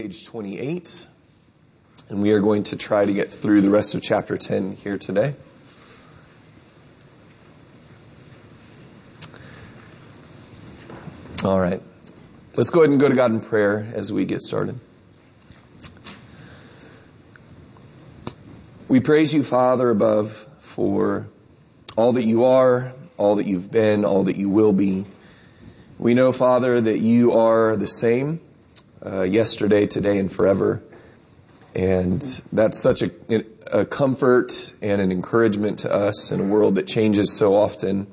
Page 28, and we are going to try to get through the rest of chapter 10 here today. All right. Let's go ahead and go to God in prayer as we get started. We praise you, Father, above, for all that you are, all that you've been, all that you will be. We know, Father, that you are the same yesterday, today, and forever. And that's such a comfort and an encouragement to us in a world that changes so often.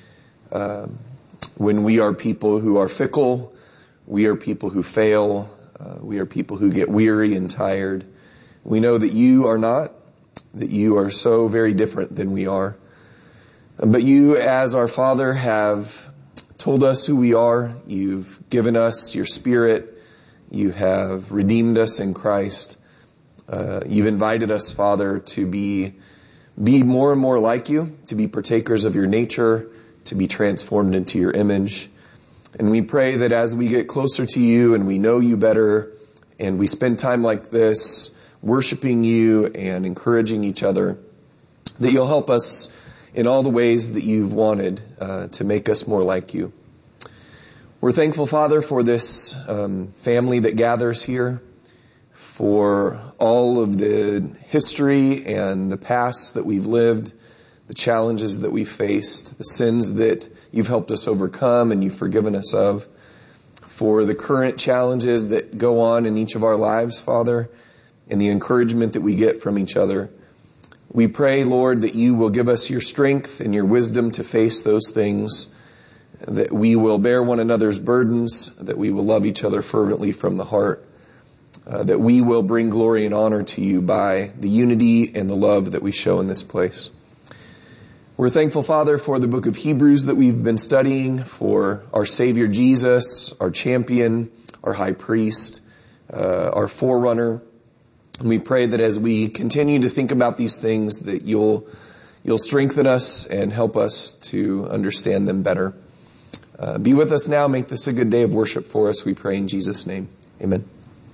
When we are people who are fickle, we are people who fail, we are people who get weary and tired. We know that you are not, that you are so very different than we are. But you, as our Father, have told us who we are. You've given us your Spirit. You have redeemed us in Christ. You've invited us, Father, to be more and more like you, to be partakers of your nature, to be transformed into your image. And we pray that as we get closer to you and we know you better and we spend time like this worshiping you and encouraging each other, that you'll help us in all the ways that you've wanted to make us more like you. We're thankful, Father, for this family that gathers here, for all of the history and the past that we've lived, the challenges that we've faced, the sins that you've helped us overcome and you've forgiven us of, for the current challenges that go on in each of our lives, Father, and the encouragement that we get from each other. We pray, Lord, that you will give us your strength and your wisdom to face those things, that we will bear one another's burdens, that we will love each other fervently from the heart, that we will bring glory and honor to you by the unity and the love that we show in this place. We're thankful, Father, for the book of Hebrews that we've been studying, for our Savior Jesus, our champion, our high priest, our forerunner. And we pray that as we continue to think about these things, that you'll strengthen us and help us to understand them better. Be with us now. Make this a good day of worship for us. We pray in Jesus' name. Amen.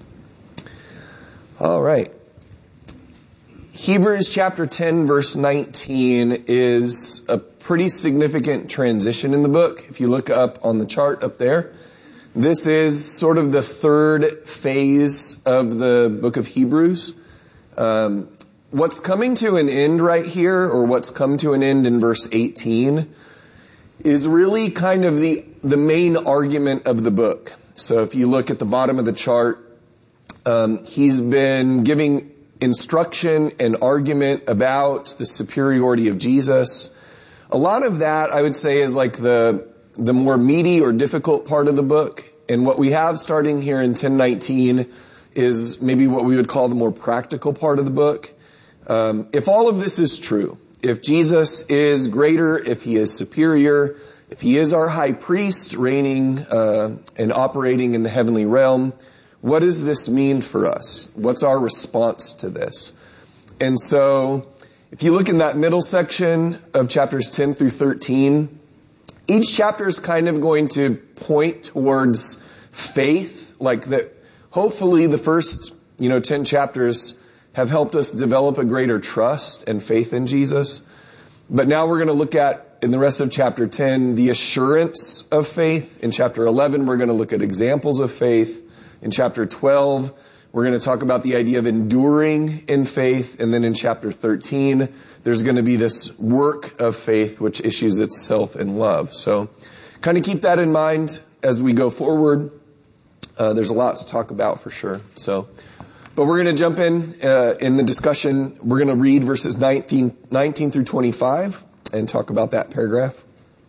All right. Hebrews chapter 10 verse 19 is a pretty significant transition in the book. If you look up on the chart up there, this is sort of the third phase of the book of Hebrews. What's coming to an end right here, or what's come to an end in verse 18, is really kind of the main argument of the book. So if you look at the bottom of the chart, he's been giving instruction and argument about the superiority of Jesus. A lot of that, I would say, is like the more meaty or difficult part of the book. And what we have starting here in 10:19 is maybe what we would call the more practical part of the book. If all of this is true, if Jesus is greater, if he is superior, if he is our high priest reigning and operating in the heavenly realm, what does this mean for us? What's our response to this? And so if you look in that middle section of chapters 10 through 13, each chapter is kind of going to point towards faith, like that. Hopefully the first, 10 chapters have helped us develop a greater trust and faith in Jesus. But now we're going to look at, in the rest of chapter 10, the assurance of faith. In chapter 11, we're going to look at examples of faith. In chapter 12, we're going to talk about the idea of enduring in faith. And then in chapter 13, there's going to be this work of faith, which issues itself in love. So kind of keep that in mind as we go forward. There's a lot to talk about for sure. But we're going to jump in the discussion. We're going to read verses 19 through 25 and talk about that paragraph.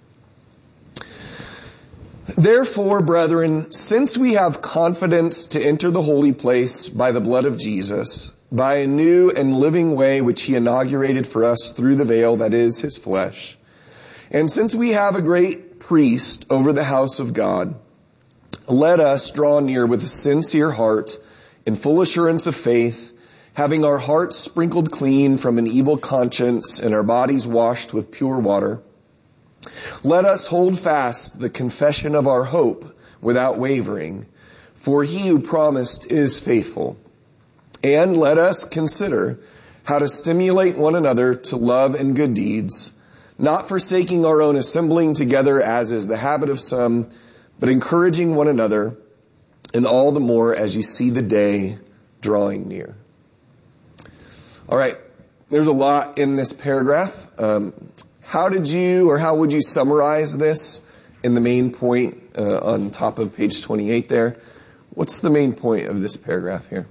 Therefore, brethren, since we have confidence to enter the holy place by the blood of Jesus, by a new and living way which he inaugurated for us through the veil that is his flesh, and since we have a great priest over the house of God, let us draw near with a sincere heart in full assurance of faith, having our hearts sprinkled clean from an evil conscience and our bodies washed with pure water. Let us hold fast the confession of our hope without wavering, for he who promised is faithful. And let us consider how to stimulate one another to love and good deeds, not forsaking our own assembling together as is the habit of some, but encouraging one another, and all the more as you see the day drawing near. All right, there's a lot in this paragraph. How would you summarize this in the main point on top of page 28 there? What's the main point of this paragraph here?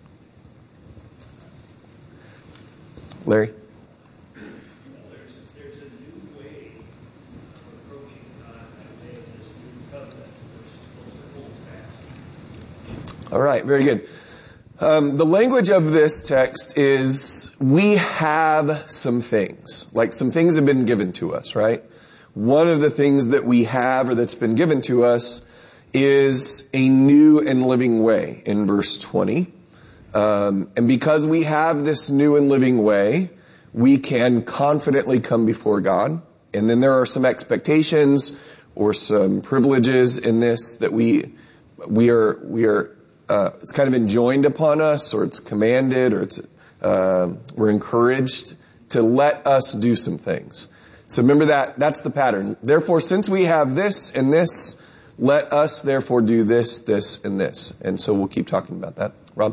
Larry? There's a new way of approaching God by way of this new covenant versus hold fast. All right, very good. The language of this text is we have some things, like some things have been given to us, right? One of the things that we have or that's been given to us is a new and living way in verse 20. And because we have this new and living way, we can confidently come before God. And then there are some expectations or some privileges in this that we are it's kind of enjoined upon us, or it's commanded, or it's we're encouraged to let us do some things. So remember that's the pattern. Therefore, since we have this and this, let us therefore do this, this, and this. And so we'll keep talking about that. Rob?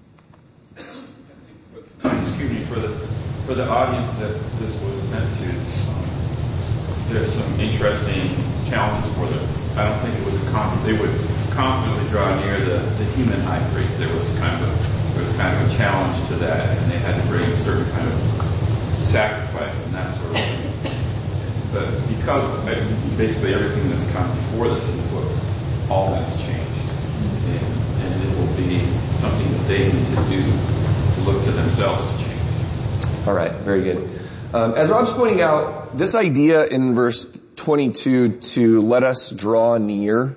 Excuse me, for the audience that this was sent to, there's some interesting challenges for them. I don't think it was they would confidently draw near the human high priest. There was kind of a challenge to that, and they had to bring a certain kind of sacrifice and that sort of thing. But because of basically everything that's come before this in the book, all that's changed, and it will be something that they need to do to look to themselves to change. All right, very good. As Rob's pointing out, this idea in verse 22 to let us draw near,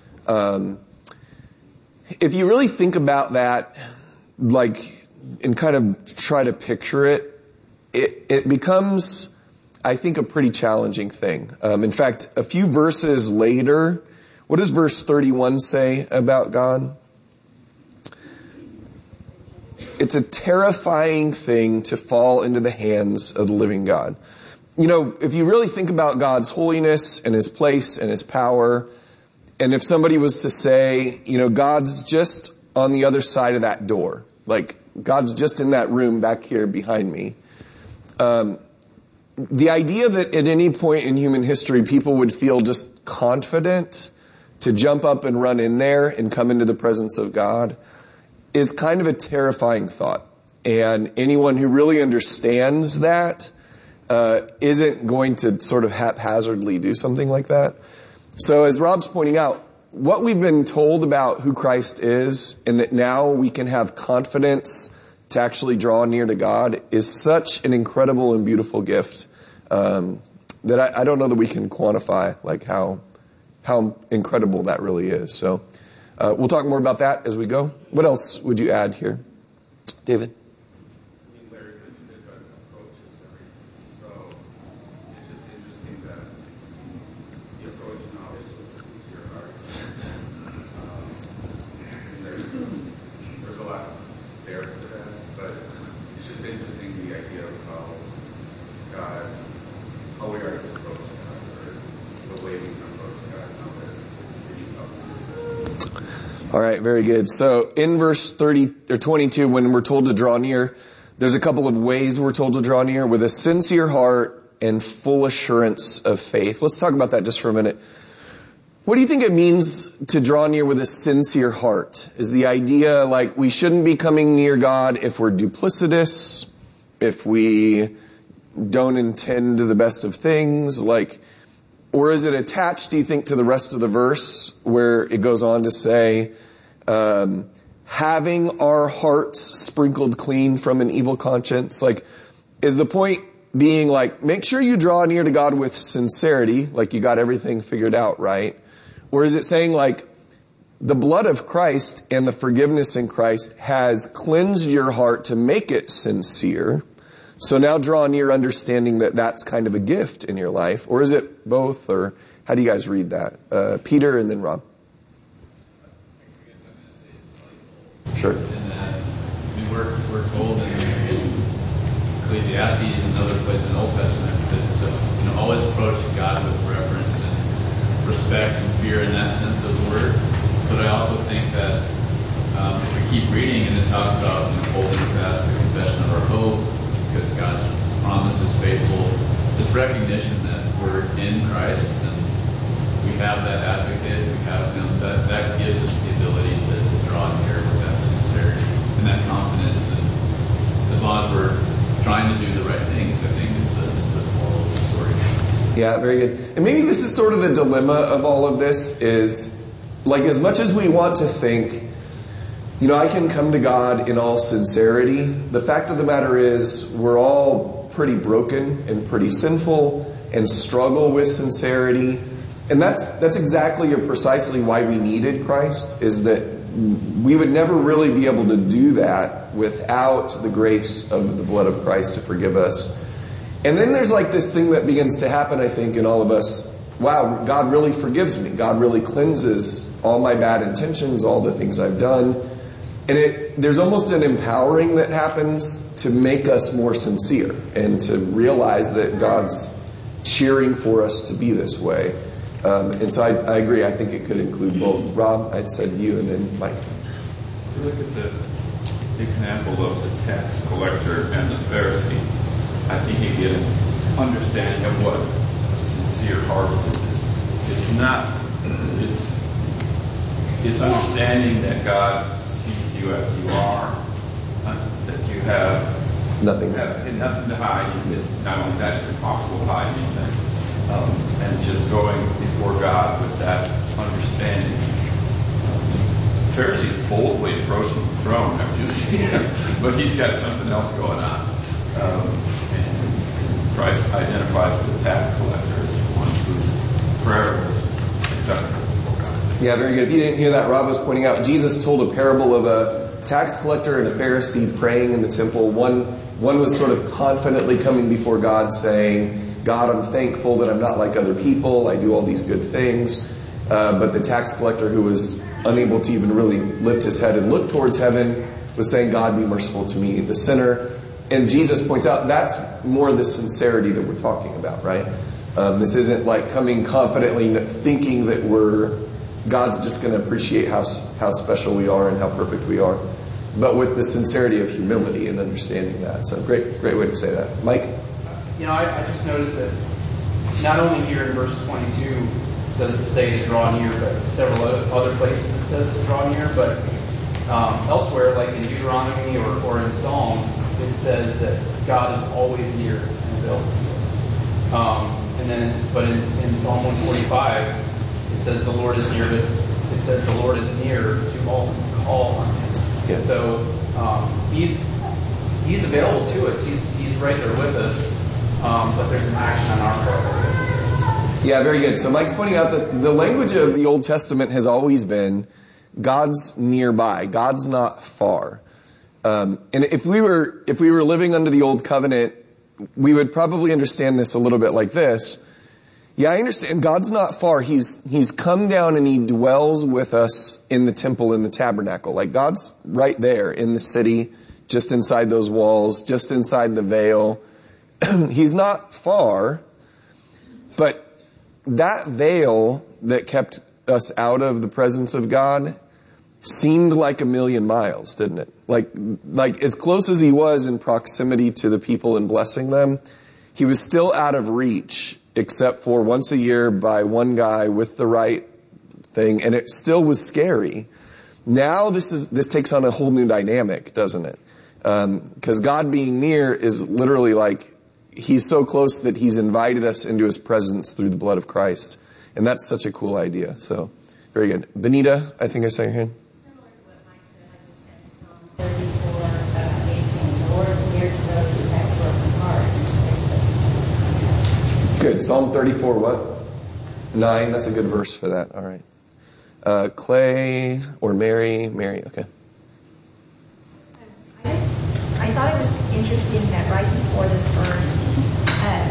if you really think about that, like, and kind of try to picture it becomes, I think, a pretty challenging thing. In fact, a few verses later, what does verse 31 say about God? It's a terrifying thing to fall into the hands of the living God. You know, if you really think about God's holiness and His place and His power, and if somebody was to say, you know, God's just on the other side of that door, like God's just in that room back here behind me, the idea that at any point in human history people would feel just confident to jump up and run in there and come into the presence of God is kind of a terrifying thought. And anyone who really understands that isn't going to sort of haphazardly do something like that. So as Rob's pointing out, what we've been told about who Christ is, and that now we can have confidence to actually draw near to God, is such an incredible and beautiful gift that I don't know that we can quantify like how incredible that really is. So we'll talk more about that as we go. What else would you add here, David? Larry mentioned different approaches. So it's just interesting that the approach now is with a sincere heart. There's a lot there to that, but it's just interesting the idea of how we are to approach God, or the way we can approach God now that All right, very good. So in verse 30 or 22, when we're told to draw near, there's a couple of ways we're told to draw near: with a sincere heart and full assurance of faith. Let's talk about that just for a minute. What do you think it means to draw near with a sincere heart? Is the idea like we shouldn't be coming near God if we're duplicitous, if we don't intend the best of things, like, or is it attached, do you think, to the rest of the verse where it goes on to say, having our hearts sprinkled clean from an evil conscience? Like, is the point being like, make sure you draw near to God with sincerity, like you got everything figured out right? Or is it saying like, the blood of Christ and the forgiveness in Christ has cleansed your heart to make it sincere, so now draw near understanding that that's kind of a gift in your life? Or is it both? Or how do you guys read that? Peter and then Rob. I guess Sure. And we're told in Ecclesiastes and other places in the Old Testament that always approach God with reverence and respect and fear in that sense of the word. But I also think that if we keep reading and it talks about holding fast the confession of our hope because God's promise is faithful, this recognition that we're in Christ and we have that advocate, we have Him, that gives us the ability to draw near with that sincerity and that confidence. And as long as we're trying to do the right things, I think is the moral of the story. Yeah, very good. And maybe this is sort of the dilemma of all of this is, like, as much as we want to think, I can come to God in all sincerity, the fact of the matter is we're all pretty broken and pretty sinful and struggle with sincerity. And that's exactly or precisely why we needed Christ, is that we would never really be able to do that without the grace of the blood of Christ to forgive us. And then there's like this thing that begins to happen, I think, in all of us. Wow, God really forgives me. God really cleanses all my bad intentions, all the things I've done. And there's almost an empowering that happens to make us more sincere and to realize that God's cheering for us to be this way. And so I agree. I think it could include both. Rob, I'd said you and then Mike. If you look at the example of the tax collector and the Pharisee, I think you get an understanding of what a sincere heart is. It's understanding that God sees you as you are, that you have nothing to hide. It's not only that, it's impossible to hide anything. And just going before God with that understanding. Pharisee's boldly approaching the throne, as you see, but he's got something else going on. And Christ identifies the tax collector as the one whose prayer was acceptable before God. Yeah, very good. If you didn't hear that, Rob was pointing out Jesus told a parable of a tax collector and a Pharisee praying in the temple. One was sort of confidently coming before God saying, God, I'm thankful that I'm not like other people. I do all these good things. But the tax collector, who was unable to even really lift his head and look towards heaven, was saying, God, be merciful to me, the sinner. And Jesus points out that's more the sincerity that we're talking about, right? This isn't like coming confidently thinking that God's just going to appreciate how special we are and how perfect we are, but with the sincerity of humility and understanding that. So great way to say that. Mike? I just noticed that not only here in verse 22 does it say to draw near, but several other places it says to draw near, but elsewhere, like in Deuteronomy or in Psalms, it says that God is always near and available to us. But in Psalm 145, it says the Lord is near, it says the Lord is near to all who call on Him. Yeah. So He's available to us. He's right there with us. But there's an action on our part. Yeah, very good. So Mike's pointing out that the language of the Old Testament has always been God's nearby. God's not far. And if we were living under the Old Covenant, we would probably understand this a little bit like this. Yeah, I understand God's not far. He's come down and He dwells with us in the temple, in the tabernacle. Like God's right there in the city, just inside those walls, just inside the veil. He's not far, but that veil that kept us out of the presence of God seemed like a million miles, didn't it? Like as close as He was in proximity to the people and blessing them, He was still out of reach, except for once a year by one guy with the right thing, and it still was scary. Now this takes on a whole new dynamic, doesn't it? Because God being near is literally like He's so close that He's invited us into His presence through the blood of Christ. And that's such a cool idea. So, very good. Benita, I think I saw your hand. Similar to what Mike said, I just said Psalm 34, 18. The Lord is near to those who have broken heart. Good. Psalm 34 what? 9. That's a good verse for that. All right. Clay or Mary? Mary, okay. I thought it was interesting that right before this verse,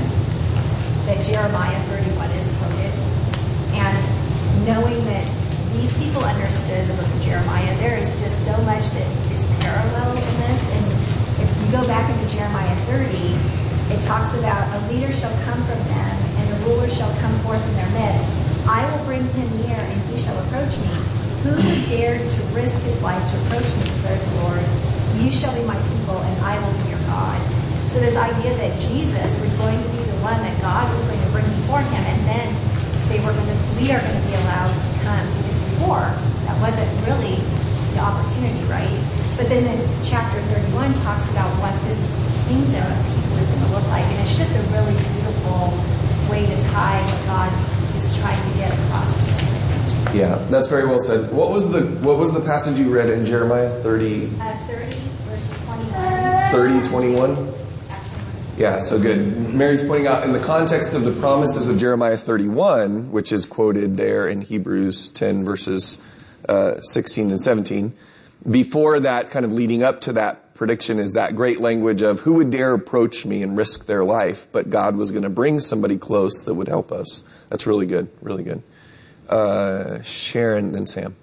that Jeremiah 31 is quoted, and knowing that these people understood the book of Jeremiah. There is just so much that is parallel in this. And if you go back into Jeremiah 30, it talks about a leader shall come from them, and a ruler shall come forth in their midst. I will bring him near, and he shall approach me. Who would dare to risk his life to approach me, declares the Lord? You shall be my people, and I will be your God. So this idea that Jesus was going to be the one that God was going to bring before him, and then we are going to be allowed to come, because before that wasn't really the opportunity, right? But then in chapter 31 talks about what this kingdom of people is going to look like, and it's just a really beautiful way to tie what God is trying to get across to us. Yeah, that's very well said. What was the passage you read in Jeremiah 30? 30 verse 21. 30, 21? Yeah, so good. Mary's pointing out in the context of the promises of Jeremiah 31, which is quoted there in Hebrews 10 verses 16 and 17, before that, kind of leading up to that prediction, is that great language of who would dare approach me and risk their life, but God was going to bring somebody close that would help us. That's really good, really good. Sharon, then Sam.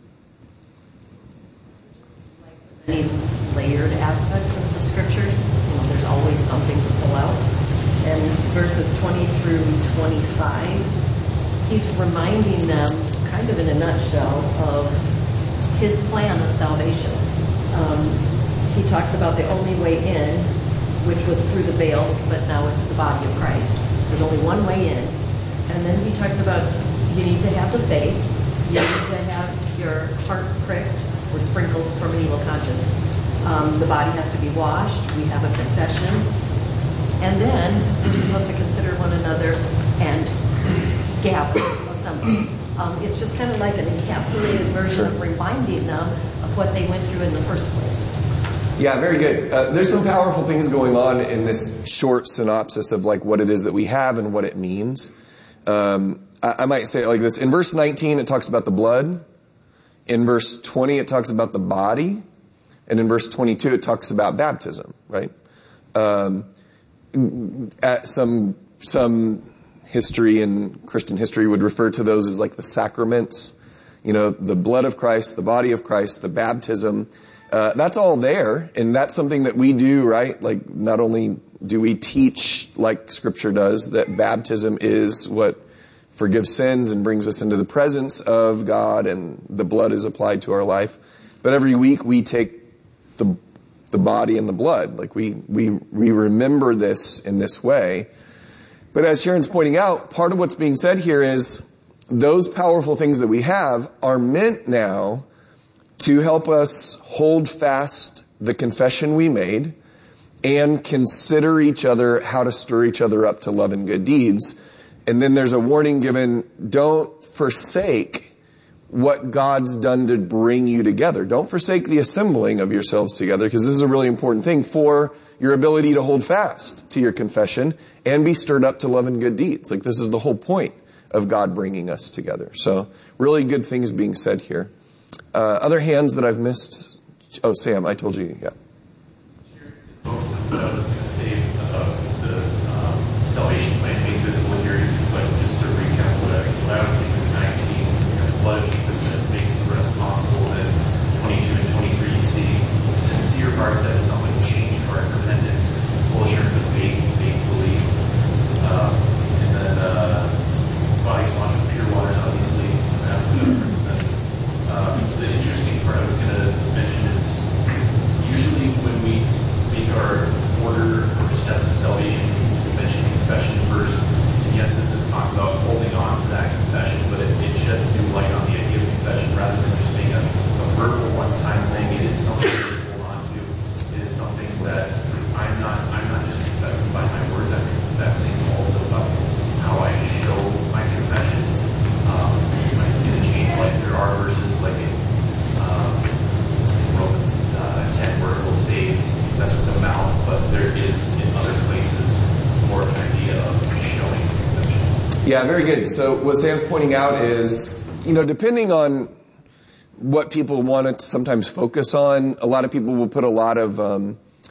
Any layered aspect of the scriptures, there's always something to pull out. And verses 20 through 25, he's reminding them, kind of in a nutshell, of his plan of salvation. He talks about the only way in, which was through the veil, but now it's the body of Christ. There's only one way in. And then he talks about you need to have the faith, you need to have your heart pricked or sprinkled from an evil conscience. The body has to be washed. We have a confession. And then we're supposed to consider one another and gather, assemble. It's just kind of like an encapsulated version of reminding them of what they went through in the first place. Yeah, very good. There's some powerful things going on in this short synopsis of like what it is that we have and what it means. I might say it like this. In verse 19, it talks about the blood. In verse 20, it talks about the body. And in verse 22, it talks about baptism, right? At some history and Christian history would refer to those as like the sacraments. The blood of Christ, the body of Christ, the baptism. That's all there. And that's something that we do, right? Like, not only do we teach, like Scripture does, that baptism is what forgives sins and brings us into the presence of God, and the blood is applied to our life. But every week we take the body and the blood. Like we remember this in this way. But as Sharon's pointing out, part of what's being said here is those powerful things that we have are meant now to help us hold fast the confession we made and consider each other how to stir each other up to love and good deeds. And then there's a warning given, don't forsake what God's done to bring you together. Don't forsake the assembling of yourselves together, because this is a really important thing for your ability to hold fast to your confession and be stirred up to love and good deeds. Like, this is the whole point of God bringing us together. So really good things being said here. Other hands that I've missed. Oh, Sam, I told you. Yeah. Most of what I was going to say about the salvation plan made visible here, but just to recap what I was saying was 19, the blood of Jesus that makes the rest possible. Then 22 and 23, you see a sincere heart that someone changed heart, repentance, full assurance of faith belief, and then bodies washed with pure water, obviously. The interesting part I was going to mention is usually when we make our order or steps of salvation, we mention confession first. And yes, this is talking about holding on to that confession, but it sheds new light on the idea of confession rather than just being a verbal one-time thing. It is something to hold on to. It is something that I'm not just confessing by my words. I'm confessing also about how I show my confession. In a change life, there are verses like in Romans 10 where it will say that's with the mouth, but there is in other places more of an idea of showing confession. Yeah, very good. So what Sam's pointing out is, depending on what people want to sometimes focus on, a lot of people will put a lot of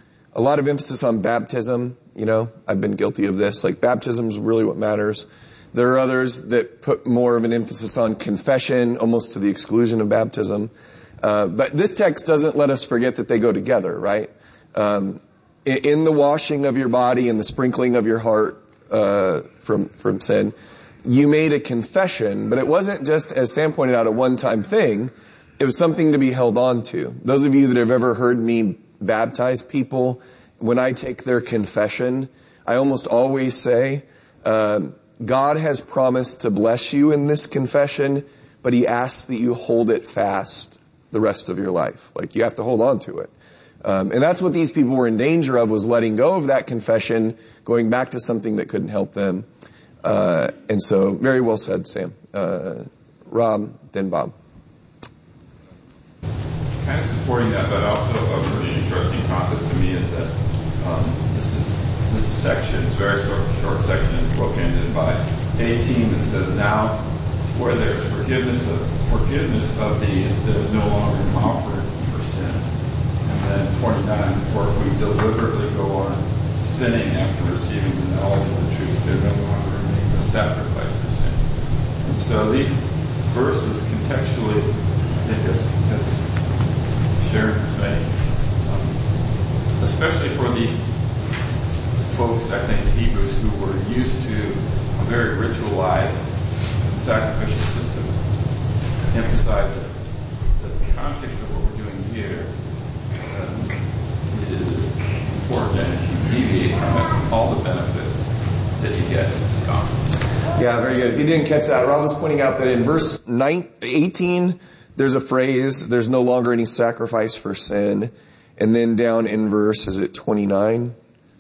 emphasis on baptism. I've been guilty of this. Like, baptism is really what matters. There are others that put more of an emphasis on confession, almost to the exclusion of baptism. But this text doesn't let us forget that they go together, right? In the washing of your body and the sprinkling of your heart from sin, you made a confession, but it wasn't just, as Sam pointed out, a one-time thing. It was something to be held on to. Those of you that have ever heard me baptize people, when I take their confession, I almost always say, God has promised to bless you in this confession, but he asks that you hold it fast the rest of your life. Like, you have to hold on to it. And that's what these people were in danger of, was letting go of that confession, going back to something that couldn't help them. And so, very well said, Sam. Rob, then Bob. Kind of supporting that, but also a really interesting concept to me is that this section, is a very short section, is bookended by 18 that says, now where there's forgiveness of these, there's no longer an offering for sin. And then 29, for if we deliberately go on sinning after receiving the knowledge of the truth, there no longer remains a sacrifice for sin. And so these verses contextually, I think as Sharon was saying, especially for these folks, I think the Hebrews, who were used to a very ritualized sacrificial system, emphasize that the context of what we're doing here is important, and if you deviate from it, all the benefit that you get is gone. Yeah, very good. If you didn't catch that, Rob was pointing out that in verse 18, there's a phrase, there's no longer any sacrifice for sin. And then down in verse, is it 29?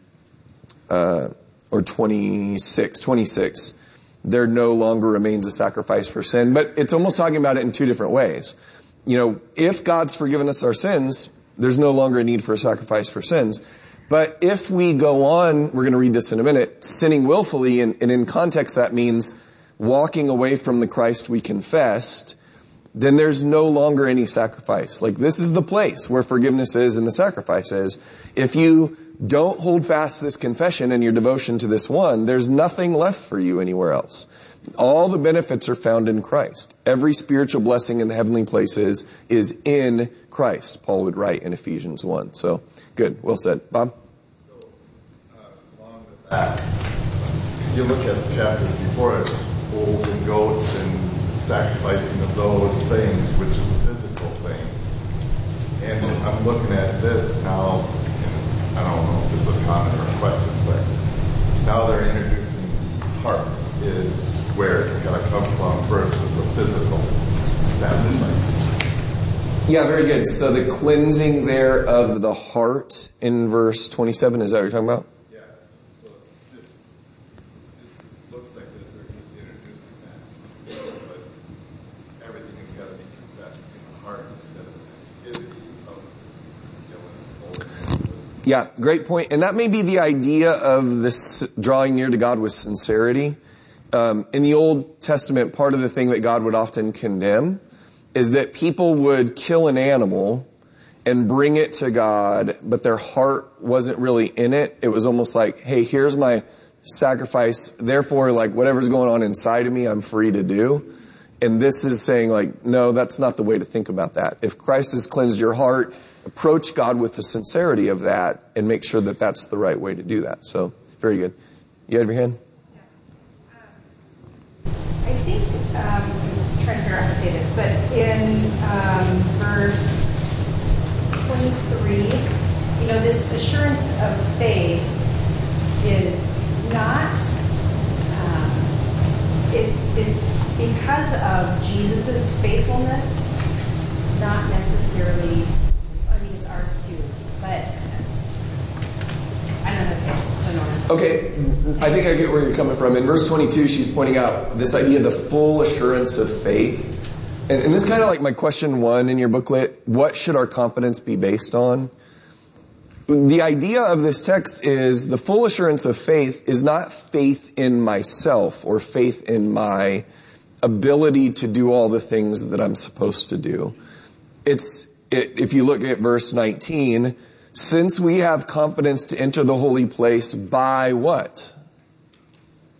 Or 26, there no longer remains a sacrifice for sin. But it's almost talking about it in two different ways. You know, if God's forgiven us our sins, there's no longer a need for a sacrifice for sins. But if we go on, we're going to read this in a minute, sinning willfully, and in context that means walking away from the Christ we confessed, then there's no longer any sacrifice. Like, this is the place where forgiveness is and the sacrifice is. If you don't hold fast to this confession and your devotion to this one, there's nothing left for you anywhere else. All the benefits are found in Christ. Every spiritual blessing in the heavenly places is in Christ, Paul would write in Ephesians 1. So, good. Well said. Bob? So, along with that, if you look at the chapters before it, bulls and goats and sacrificing of those things, which is a physical thing. And I'm looking at this now, and I don't know if this is a comment or a question, but now they're introducing the heart is where it's got to come from first as a physical sacrifice. Yeah, very good. So the cleansing there of the heart in verse 27, is that what you're talking about? Yeah. So it looks like they're just introducing that. But everything has got to be confessed in the heart instead of the Yeah, great point. And that may be the idea of this drawing near to God with sincerity. In the Old Testament, part of the thing that God would often condemn is that people would kill an animal and bring it to God, but their heart wasn't really in it. It was almost like, hey, here's my sacrifice. Therefore, like, whatever's going on inside of me, I'm free to do. And this is saying, like, no, that's not the way to think about that. If Christ has cleansed your heart, approach God with the sincerity of that and make sure that that's the right way to do that. So, very good. You have your hand? I think, I'm trying to figure out how to say this, but in verse 23, this assurance of faith is not, it's because of Jesus' faithfulness, not necessarily, it's ours too, but I don't know how to say it. Okay, I think I get where you're coming from. In verse 22, she's pointing out this idea of the full assurance of faith. And this is kind of like my question 1 in your booklet. What should our confidence be based on? The idea of this text is the full assurance of faith is not faith in myself or faith in my ability to do all the things that I'm supposed to do. If you look at verse 19, since we have confidence to enter the holy place by what?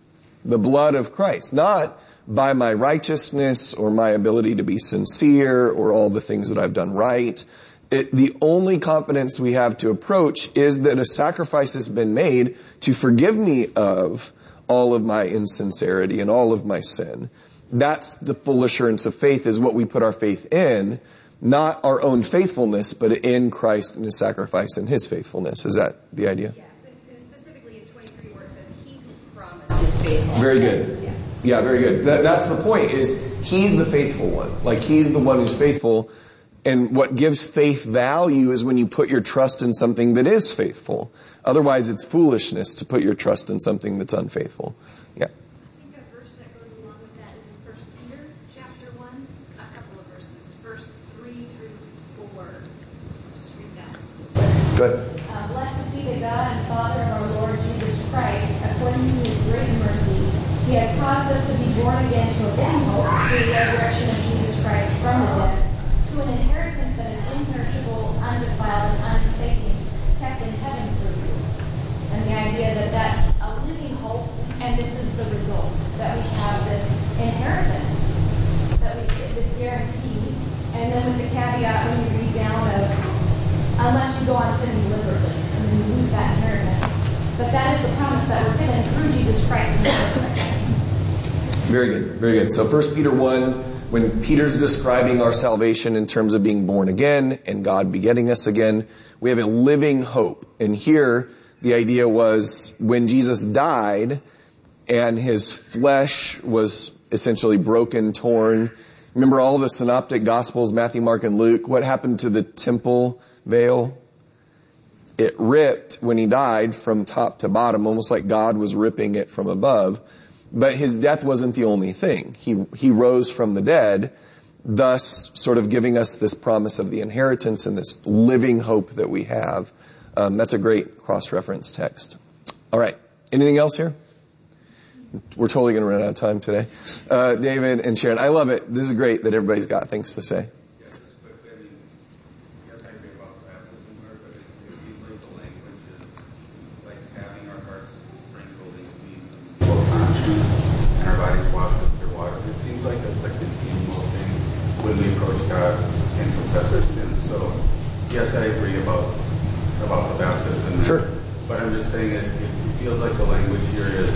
the blood of Christ, not by my righteousness or my ability to be sincere or all the things that I've done right. The only confidence we have to approach is that a sacrifice has been made to forgive me of all of my insincerity and all of my sin. That's the full assurance of faith, is what we put our faith in, not our own faithfulness, but in Christ and his sacrifice and his faithfulness. Is that the idea? Yes, and specifically in 23 where it says, he who promised is faithful. Very good. Yes. Yeah, very good. That's the point, is he's the faithful one. Like, he's the one who's faithful. And what gives faith value is when you put your trust in something that is faithful. Otherwise, it's foolishness to put your trust in something that's unfaithful. Yeah. I think a verse that goes along with that is in 1 Peter chapter 1, a couple of verses, verse 3 through 4. Just read that. Good. Blessed be the God and Father of our Lord Jesus Christ. According to his great mercy, he has caused us to be born again to a living hope through the resurrection of Jesus Christ from the dead, to an inheritance that is imperishable, undefiled, and unfading, kept in heaven for you. And the idea that that's a living hope, and this is the result, that we have this inheritance, that we get this guarantee, and then with the caveat when you read down of, unless you go on sinning deliberately, and then you lose that inheritance. But that is the promise that we're given through Jesus Christ in the resurrection. Very good, very good. So 1 Peter 1, when Peter's describing our salvation in terms of being born again and God begetting us again, we have a living hope. And here, the idea was when Jesus died and his flesh was essentially broken, torn. Remember all the synoptic gospels, Matthew, Mark, and Luke? What happened to the temple veil? It ripped when he died from top to bottom, almost like God was ripping it from above. But his death wasn't the only thing. He rose from the dead, thus sort of giving us this promise of the inheritance and this living hope that we have. That's a great cross-reference text. All right. Anything else here? We're totally going to run out of time today. David and Sharon, I love it. This is great that everybody's got things to say. Yeah, just quickly, I mean, yes, I agree about baptism, but it seems like the language is like having our hearts sprinkled in clean and our bodies washed with pure water. It seems like that's like the continual thing when we approach God and confess our sins. So, yes, I agree about the baptism. Sure. But I'm just saying it feels like the language here is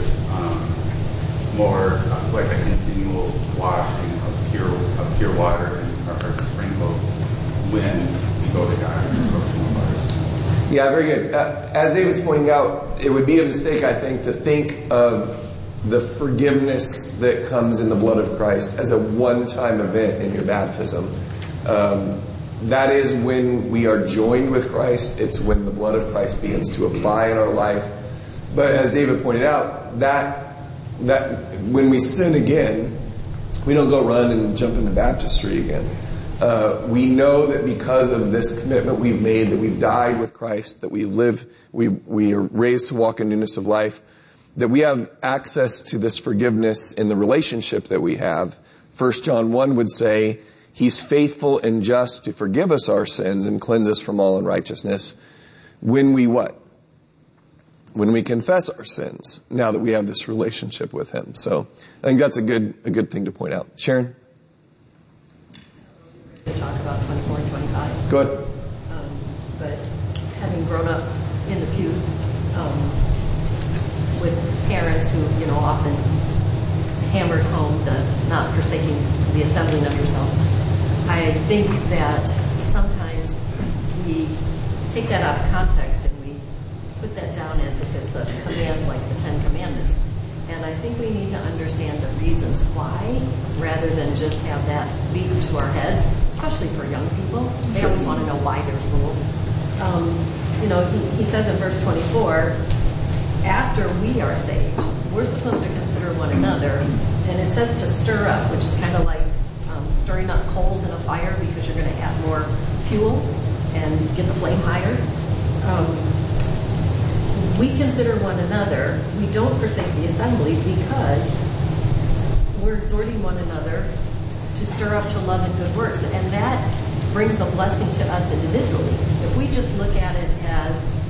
more like a continual washing of pure water and our hearts sprinkled when we go to God and approach Him with others. Yeah, very good. As David's pointing out, it would be a mistake, I think, to think of the forgiveness that comes in the blood of Christ as a one-time event in your baptism. That is when we are joined with Christ. It's when the blood of Christ begins to apply in our life. But as David pointed out, that when we sin again, we don't go run and jump in the baptistry again. We know that because of this commitment we've made, that we've died with Christ, that we are raised to walk in newness of life, that we have access to this forgiveness in the relationship that we have. 1 John 1 would say, He's faithful and just to forgive us our sins and cleanse us from all unrighteousness. When we what? When we confess our sins, now that we have this relationship with Him. So I think that's a good thing to point out. Sharon? To talk about 24 and 25. Go ahead. But having grown up in the pews with parents who, often hammered home the not forsaking the assembling of yourselves, I think that sometimes we take that out of context and we put that down as if it's a command like the Ten Commandments. And I think we need to understand the reasons why, rather than just have that beaten to our heads, especially for young people. They always want to know why there's rules. He says in verse 24, after we are saved, we're supposed to consider one another. And it says to stir up, which is kind of like stirring up coals in a fire because you're going to add more fuel and get the flame higher. We consider one another. We don't forsake the assembly because we're exhorting one another to stir up to love and good works. And that brings a blessing to us individually. If we just look at it as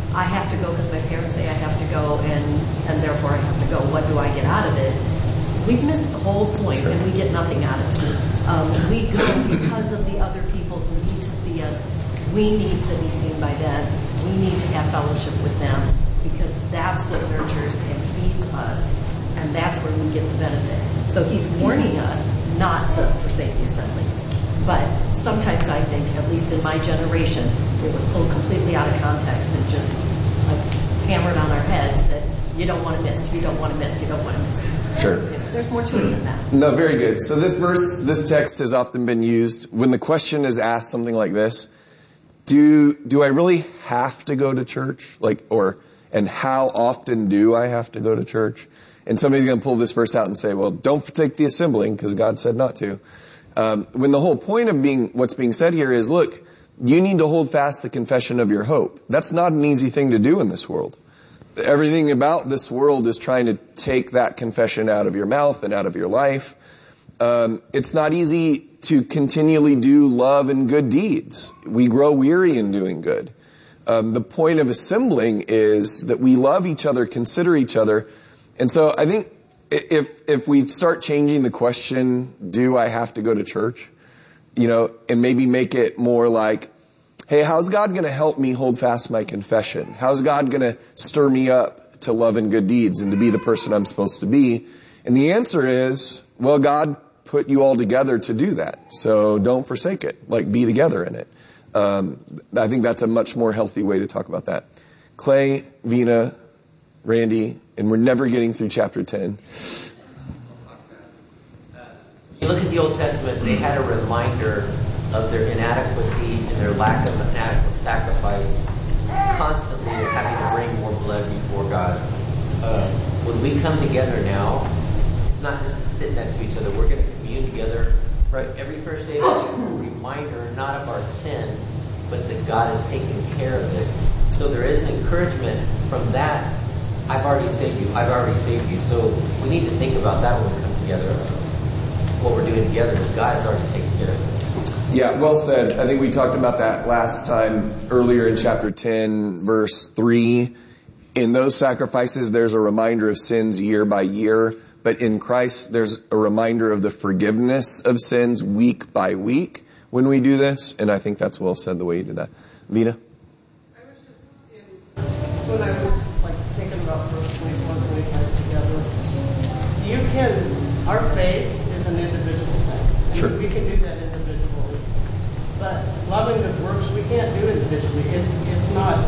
I have to go because my parents say I have to go, and therefore I have to go. What do I get out of it? We've missed the whole point, and we get nothing out of it. We go because of the other people who need to see us. We need to be seen by them. We need to have fellowship with them, because that's what nurtures and feeds us, and that's where we get the benefit. So he's warning us not to forsake the assembly. But sometimes I think, at least in my generation, it was pulled completely out of context and just like hammered on our heads that you don't want to miss, you don't want to miss, you don't want to miss. Sure. There's more to it than that. No, very good. So this text has often been used when the question is asked something like this: Do I really have to go to church? And how often do I have to go to church? And somebody's going to pull this verse out and say, well, don't forsake the assembling because God said not to. When the whole point of what's being said here is, look, you need to hold fast the confession of your hope. That's not an easy thing to do in this world. Everything about this world is trying to take that confession out of your mouth and out of your life. It's not easy to continually do love and good deeds. We grow weary in doing good. The point of assembling is that we love each other, consider each other. And so I think if we start changing the question, do I have to go to church? And maybe make it more like, hey, how's God going to help me hold fast my confession? How's God going to stir me up to love and good deeds and to be the person I'm supposed to be? And the answer is, well, God put you all together to do that. So don't forsake it. Be together in it. I think that's a much more healthy way to talk about that. Clay, Vina, Randy, and we're never getting through chapter 10. You look at the Old Testament, they had a reminder of their inadequacy and their lack of an adequate sacrifice, constantly having to bring more blood before God. When we come together now, it's not just to sit next to each other. We're going to commune together. Right. Every first day of the week is a reminder not of our sin, but that God has taken care of it. So there is an encouragement from that. I've already saved you. I've already saved you. So we need to think about that when we come together. What we're doing together is God has already taken care of it. Yeah, well said. I think we talked about that last time earlier in chapter 10, verse 3. In those sacrifices, there's a reminder of sins year by year. But in Christ, there's a reminder of the forgiveness of sins week by week when we do this. And I think that's well said the way you did that. Vina? When I was thinking about verse 21, 25 together, our faith is an individual thing. Sure. We can do that individually. But loving good works, we can't do individually. It's not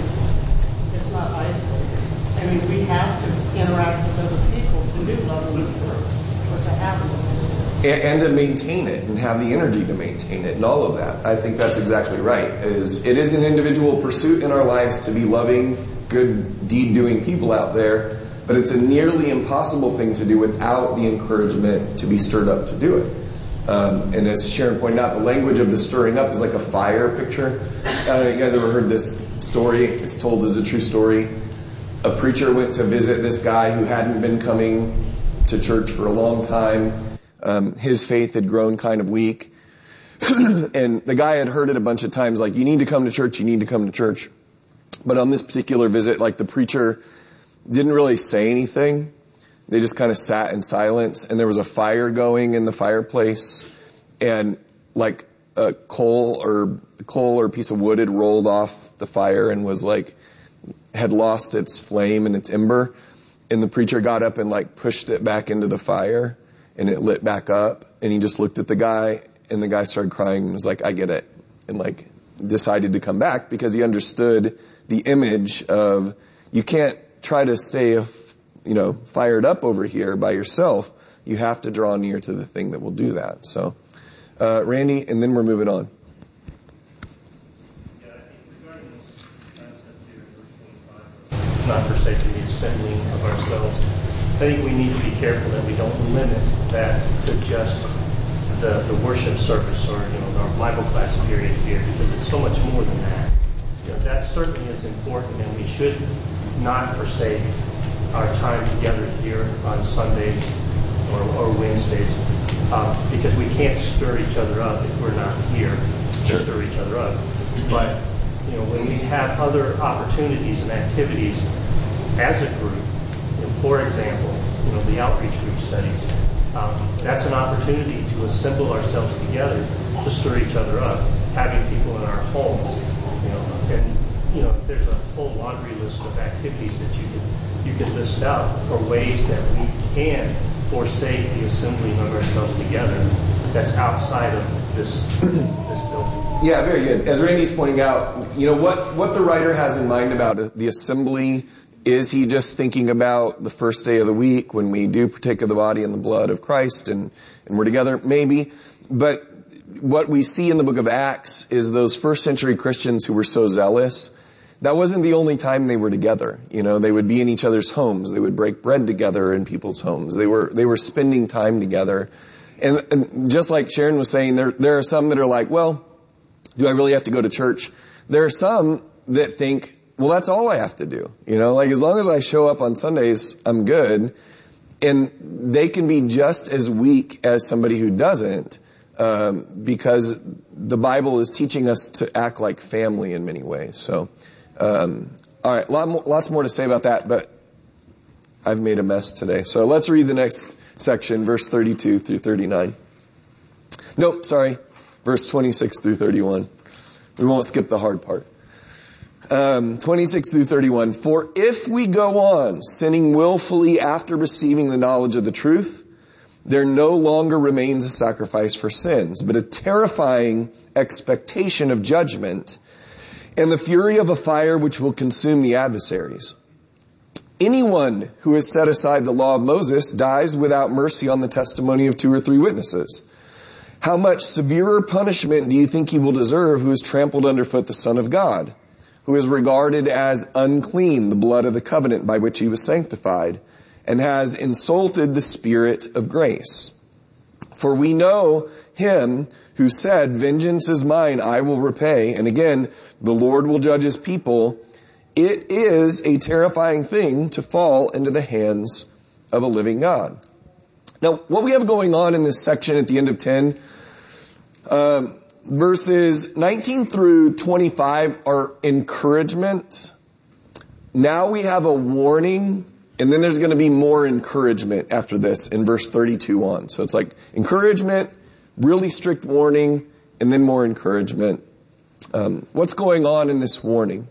isolated. I mean, we have to interact with other people to do loving good works, or to have them. And to maintain it and have the energy to maintain it and all of that. I think that's exactly right. It is an individual pursuit in our lives to be loving, good deed-doing people out there, but it's a nearly impossible thing to do without the encouragement to be stirred up to do it. And as Sharon pointed out, the language of the stirring up is like a fire picture. I don't know if you guys ever heard this story. It's told as a true story. A preacher went to visit this guy who hadn't been coming to church for a long time. His faith had grown kind of weak. And the guy had heard it a bunch of times, you need to come to church, you need to come to church. But on this particular visit, the preacher didn't really say anything. They just kind of sat in silence, and there was a fire going in the fireplace, and a coal or piece of wood had rolled off the fire and was had lost its flame and its ember. And the preacher got up and pushed it back into the fire, and it lit back up. And he just looked at the guy, and the guy started crying and was like, I get it. And decided to come back because he understood the image of you can't try to stay, fired up over here by yourself. You have to draw near to the thing that will do that. So, Randy, and then we're moving on. Yeah, I think regarding this concept here in verse 25, not forsaking the assembling of ourselves, I think we need to be careful that we don't limit that to just the worship service or our Bible class period here, because it's so much more than that. That certainly is important, and we should not forsake our time together here on Sundays or Wednesdays, because we can't stir each other up if we're not here to stir each other up. But when we have other opportunities and activities as a group, for example, the outreach group studies, that's an opportunity to assemble ourselves together to stir each other up, having people in our homes, and there's a whole laundry list of activities that you could list out for ways that we can forsake the assembling of ourselves together that's outside of this building. Yeah, very good. As Randy's pointing out, what the writer has in mind about the assembly, is he just thinking about the first day of the week when we do partake of the body and the blood of Christ and we're together? Maybe. But what we see in the book of Acts is those first century Christians who were so zealous, that wasn't the only time they were together. They would be in each other's homes. They would break bread together in people's homes. They were spending time together. And just like Sharon was saying, there are some that are like, well, do I really have to go to church? There are some that think, well, that's all I have to do. As long as I show up on Sundays, I'm good. And they can be just as weak as somebody who doesn't, because the Bible is teaching us to act like family in many ways. So, all right, lots more to say about that, but I've made a mess today. So let's read the next section, verse 32 through 39. Nope, sorry, verse 26 through 31. We won't skip the hard part. 26 through 31. For if we go on sinning willfully after receiving the knowledge of the truth, there no longer remains a sacrifice for sins, but a terrifying expectation of judgment and the fury of a fire which will consume the adversaries. Anyone who has set aside the law of Moses dies without mercy on the testimony of 2 or 3 witnesses. How much severer punishment do you think he will deserve who has trampled underfoot the Son of God, who is regarded as unclean, the blood of the covenant by which he was sanctified, and has insulted the Spirit of grace? For we know him who said, vengeance is mine, I will repay. And again, the Lord will judge his people. It is a terrifying thing to fall into the hands of a living God. Now, what we have going on in this section at the end of 10, verses 19 through 25 are encouragement. Now we have a warning, and then there's going to be more encouragement after this in verse 32 on. So it's like encouragement, really strict warning, and then more encouragement. What's going on in this warning?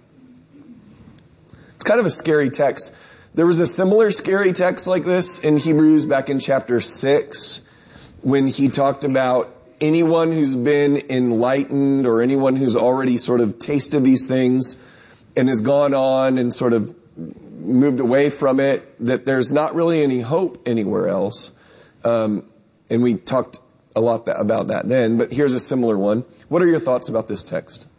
It's kind of a scary text. There was a similar scary text like this in Hebrews back in chapter 6 when he talked about anyone who's been enlightened or anyone who's already sort of tasted these things and has gone on and sort of moved away from it, that there's not really any hope anywhere else. And we talked a lot about that then, but here's a similar one. What are your thoughts about this text?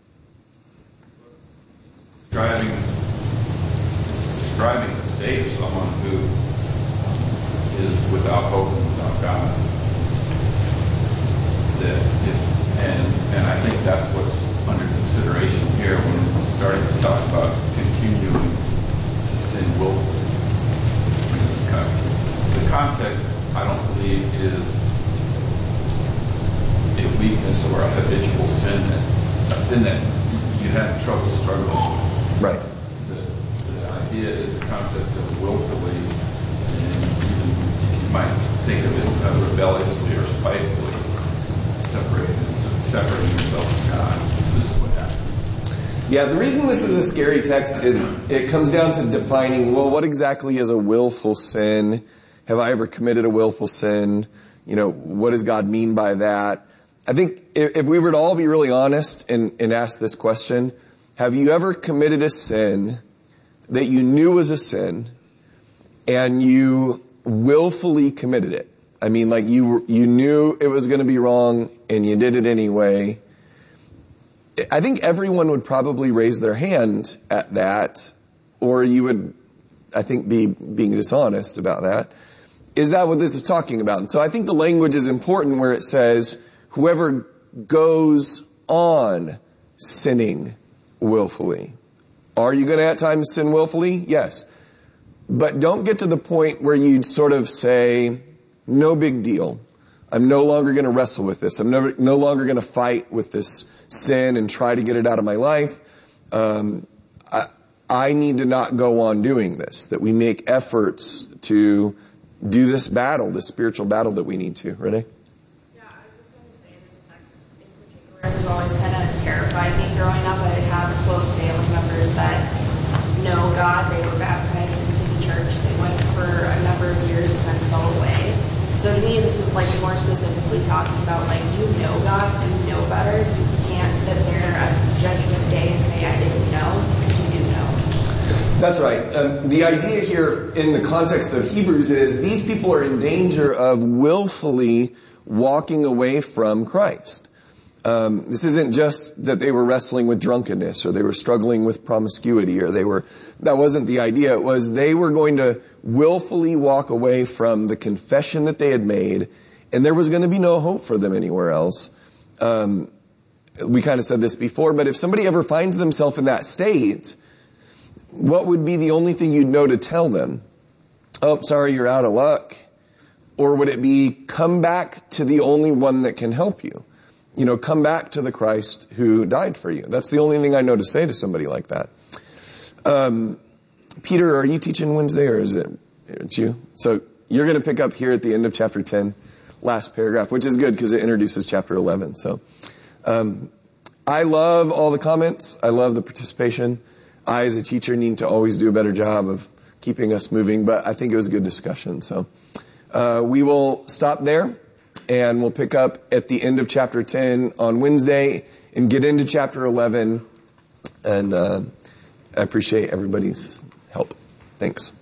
Describing the state of someone who is without hope and without God. And I think that's what's under consideration here when we're starting to talk about continuing to sin willfully. The context, I don't believe, is a weakness or a habitual sin, a sin that you have trouble struggling with. Right. The idea is the concept of willfully, and even you might think of it rebelliously or spitefully separating yourself from God. This is what happens. Yeah, the reason this is a scary text is it comes down to defining, well, what exactly is a willful sin? Have I ever committed a willful sin? What does God mean by that? I think if we were to all be really honest and ask this question, have you ever committed a sin that you knew was a sin and you willfully committed it? I mean, like you knew it was going to be wrong and you did it anyway. I think everyone would probably raise their hand at that, or you would, I think, be being dishonest about that. Is that what this is talking about? And so I think the language is important where it says, whoever goes on sinning willfully. Are you going to at times sin willfully? Yes. But don't get to the point where you'd sort of say, no big deal. I'm no longer going to wrestle with this. I'm no longer going to fight with this sin and try to get it out of my life. I need to not go on doing this, that we make efforts to do this battle, this spiritual battle that we need to. Renee? Yeah, I was just going to say this text in particular has always kind of terrified me growing up. I have close family members that know God. They were baptized into the church. They went for a number of years and then fell away. So to me, this is like more specifically talking about like you know God, you know better. You can't sit there at Judgment Day and say I didn't know, because you do know. That's right. The idea here in the context of Hebrews is these people are in danger of willfully walking away from Christ. This isn't just that they were wrestling with drunkenness or they were struggling with promiscuity or that wasn't the idea. It was they were going to willfully walk away from the confession that they had made, and there was going to be no hope for them anywhere else. We kind of said this before, but if somebody ever finds themselves in that state, what would be the only thing you'd know to tell them? Oh, sorry, you're out of luck. Or would it be, come back to the only one that can help you? You know, come back to the Christ who died for you. That's the only thing I know to say to somebody like that. Peter, are you teaching Wednesday or is it's you? So you're going to pick up here at the end of chapter 10, last paragraph, which is good because it introduces chapter 11. So, I love all the comments. I love the participation. I, as a teacher, need to always do a better job of keeping us moving, but I think it was a good discussion. So, we will stop there and we'll pick up at the end of chapter 10 on Wednesday and get into chapter 11. And, I appreciate everybody's help. Thanks.